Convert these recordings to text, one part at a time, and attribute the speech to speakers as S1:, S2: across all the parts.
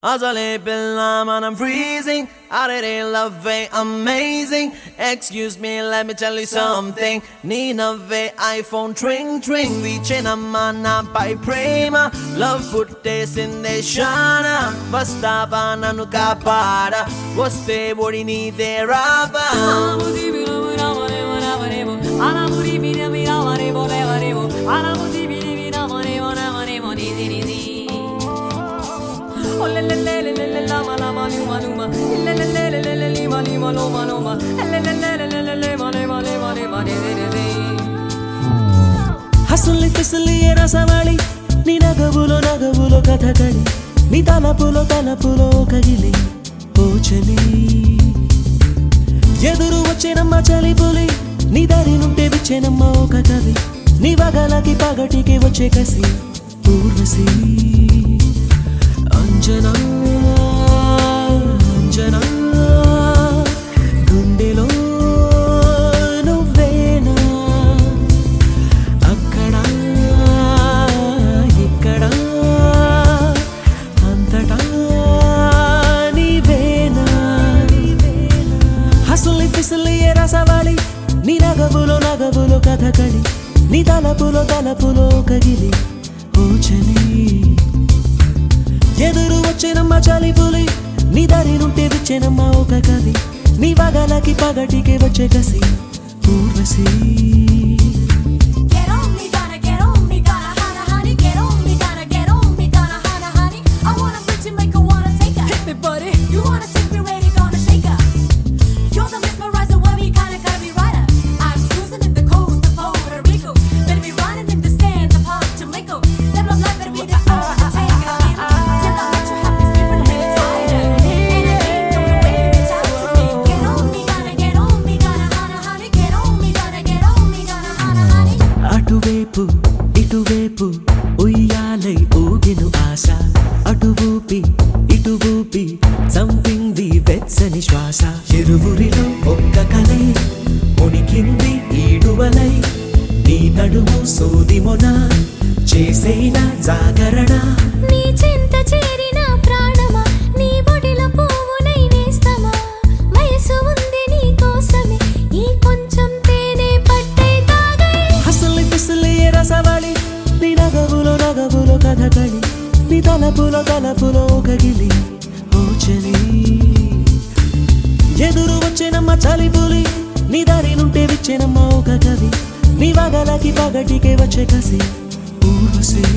S1: Azale Billam and I'm freezing. I didn't love it, amazing. Excuse me, let me tell you something. Nina ve iPhone tring tring. Vichena mana by prema. Love put this in the shana. Vastava nanu kapada. Vaste body ni de rava.
S2: హసులి ఫిసులి రసవళి నీ నగవులో నగవులో కథకళి నీ తలపులో తలపులో కగిలి ఓ చలి ఎదురు వచ్చేనమ్మ చలి పులి నీ దారి నుంటే విచ్చేనమ్మ ఒక కవి నీ వగలకి పగటికి వచ్చే కసి ఊర్వశి అంజనా అంజనా గుండెలో నువ్వేనా అక్కడ ఇక్కడ అంతటా నీవేనా హసులి ఫిసులి రసవళి నీ నగవులో నగవులో కథకళి నీ తలపులో తలపులో కగిలి ఓ చలి ఎదురు వచ్చేనమ్మ చలి పులి నీ దారి నుంటే విచ్చేనమ్మ ఒక కవి నీ వగలకి పగటికి వచ్చే కసి ఊర్వశి అటువైపు ఇటువైపు ఉయ్యాలై ఊగెను ఆశ అటు ఊపి ఇటు ఊపి చంపింది వెచ్చని శ్వాస ఇరువురిలో ఒక్క కలై ఉనికింది ఈడువలై నీ నడుము సోదిమొన చేసేన జాగరణ
S3: నీ చింత చేరిన ప్రాణమా నీ ఒడిలో పువ్వునై నేస్తమా వయసు ఉంది నీ కోసమే ఈ కొంచెం తేనె పట్టై తాగై
S2: హసులి ఫిసులి రసవళి నీ నగవులో నగవులో కథకళి నీ తలపులో తలపులో కగిలి ఓ చలి ఎదురు వచ్చేనమ్మ చలి పులి నీ దారి నుంటే విచ్చేనమ్మ ఒక కవి నీ వగలకి పగటికే వచ్చే కసి Urvashi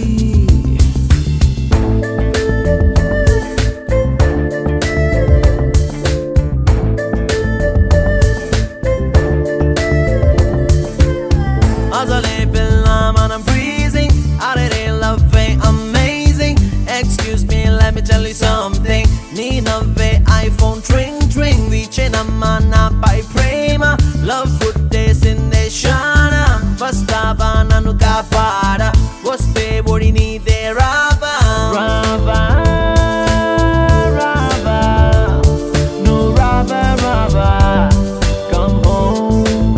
S1: Azale Billam and I'm freezing. I didn't love it, amazing. Excuse me, let me tell you something. Nina ve iPhone tring tring. Vichena mana by prema. Love put this in the shana. Vastava nanu kapada. Vaste body ni de rava. Rava, rava. No rava, rava. Come home.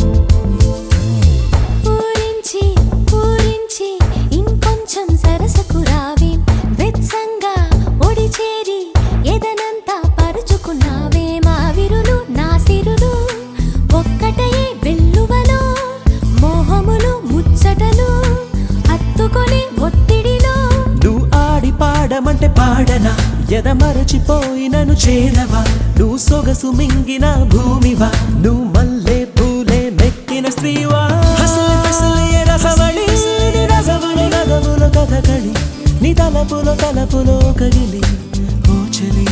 S3: ఊరించి ఊరించి ఇంకొంచెం సరసకు రావే వెచ్చంగా ఒడి చేరి ఎదనంతా పరుచుకున్నావే మా విరులు నా సిరులు ఒక్కటయే వెల్లువలో మోహములు ముచ్చటలు హత్తుకొని ఒత్తిడిలో
S2: నువ్వు ఆడి పాడమంటే పాడనా ఎద మరచిపోయినను చేరవా నువ్వు సొగసు మింగిన భూమివా నువ్వు మల్లె పూలే మెక్కిన స్త్రీవా హసులి ఫిసులి రసవళి నీ రసవళి నగవులో కథకళి నీ తలపులో తలపులో కగిలి ఓ చలి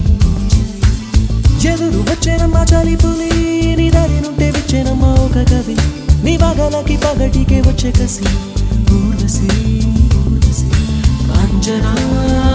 S2: ఎదురు వచ్చేనమ్మ చలి పులి నీ దారి నుంటే విచ్చేనమ్మ ఒక కవి నీ వగలకి పగటికే వచ్చే కసి ఊర్వశి అంజనా